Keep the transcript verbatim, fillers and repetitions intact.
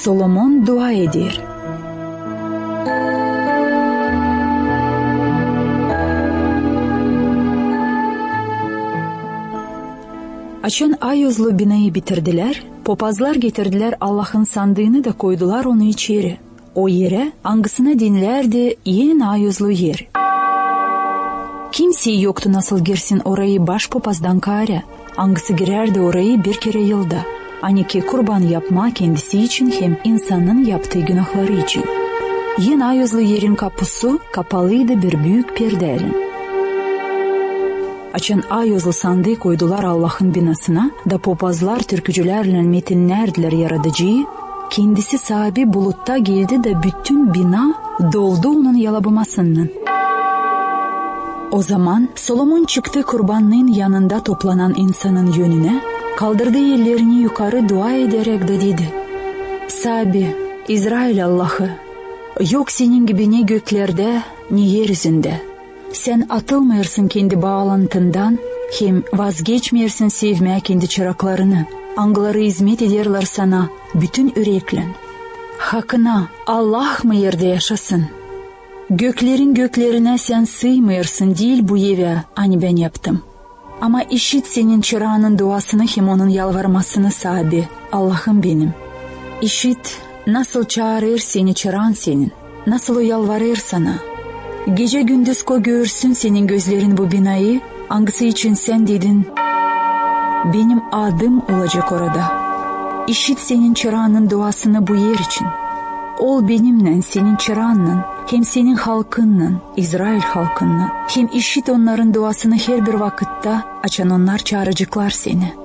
Solomon dua eder. Açan ayozlu binayı bitirdiler, popazlar getirdiler Allah'ın sandığını da koydular onu içeri. O yere angısına dinlerdi en ayozlu yer. Kimse yoktu nasıl girsin orayı baş popazdan kare. Angısı girerdi orayı bir kere yılda. Hani ki kurban yapma kendisi için hem insanın yaptığı günahları için. En ayozlu yerin kapısı kapalıydı bir büyük perdeyle. Açan ayozlu sandığı koydular Allah'ın binasına da popazlar türkücülerle metinlerdiler yaradıcıyı. Kendisi sahibi bulutta geldi de bütün bina doldu onun yalabamasından. O zaman Solomon çıktı kurbanlığın yanında toplanan insanın yönüne, kaldırdı ellerini yukarı dua ederek de dedi: Sahibi, İsrail Allah'ı, yok senin gibi ne göklerde ne yeryüzünde. Sen atılmıyorsun kendi bağlantından, hem vazgeçmiyorsun sevmeye kendi çıraklarını. Angıları hizmet ederler sana bütün yürekle. Hakkına Allah mı yerde yaşasın? Göklerin göklerine sen sığmıyorsun değil bu eve, hani ben yaptım. Ama işit senin çırağının duasını hem onun yalvarmasını sahibi, Allah'ım benim. İşit nasıl çağırır seni çırağın senin, nasıl o yalvarır sana. Gece gündüz ko görsün senin gözlerin bu binayı, hangisi için sen dedin, benim adım olacak orada. İşit senin çırağının duasını bu yer için. Ol benimle senin çırağınla, hem senin halkınla, İsrail halkınla, hem işit onların duasını her bir vakitte açan onlar çağıracaklar seni.